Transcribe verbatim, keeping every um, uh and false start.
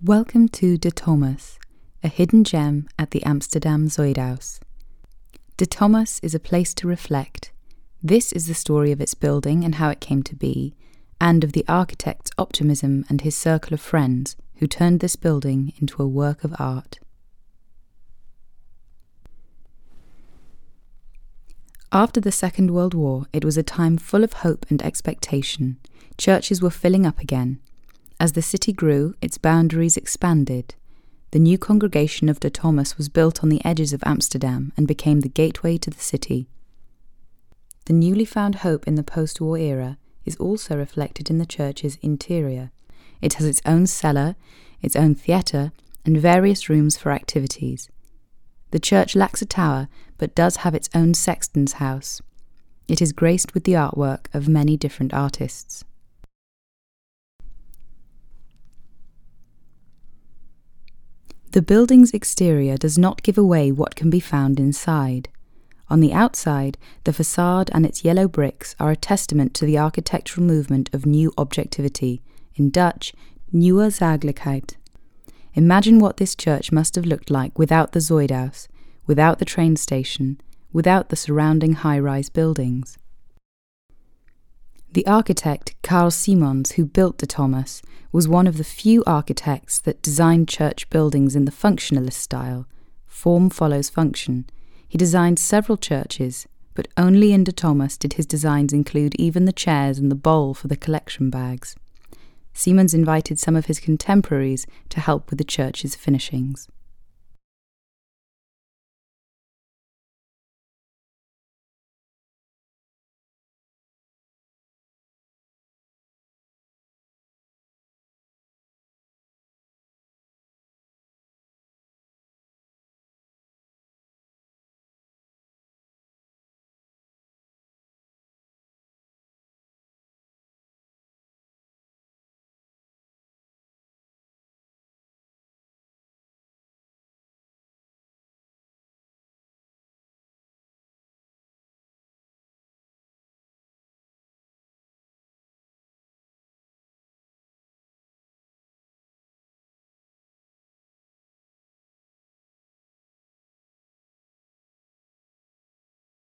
Welcome to De Thomas, a hidden gem at the Amsterdam Zuidhuis. De Thomas is a place to reflect. This is the story of its building and how it came to be, and of the architect's optimism and his circle of friends who turned this building into a work of art. After the Second World War, it was a time full of hope and expectation. Churches were filling up again. As the city grew, its boundaries expanded. The new congregation of De Thomas was built on the edges of Amsterdam and became the gateway to the city. The newly found hope in the post-war era is also reflected in the church's interior. It has its own cellar, its own theatre, and various rooms for activities. The church lacks a tower, but does have its own sexton's house. It is graced with the artwork of many different artists. The building's exterior does not give away what can be found inside. On the outside, the facade and its yellow bricks are a testament to the architectural movement of new objectivity, in Dutch, nieuwe zakelijkheid. Imagine what this church must have looked like without the Zuidhuis, without the train station, without the surrounding high-rise buildings. The architect Carl Simons, who built De Thomas, was one of the few architects that designed church buildings in the functionalist style. Form follows function. He designed several churches, but only in De Thomas did his designs include even the chairs and the bowl for the collection bags. Simons invited some of his contemporaries to help with the church's finishings.